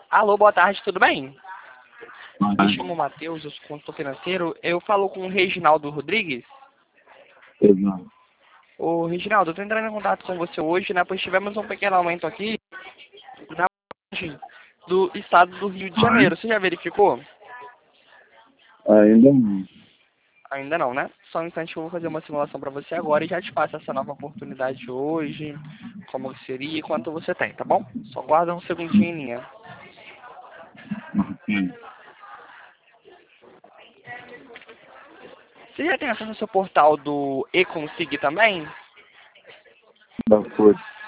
Alô, boa tarde, tudo bem? Me Mas, chamo Matheus, eu sou consultor financeiro. Eu falo com o Reginaldo Rodrigues. exato. Ô, Reginaldo, eu estou entrando em contato com você hoje, né? Pois tivemos um pequeno aumento aqui na margem do estado do Rio de Mas, Janeiro. Você já verificou? ainda não. Ainda não, né? Só um instante que eu vou fazer uma simulação para você agora e já te passo essa nova oportunidade hoje, como que seria e quanto você tem, tá bom? Só guarda um segundinho em linha. Sim, Você já tem acesso ao seu portal do eConsig também? da força.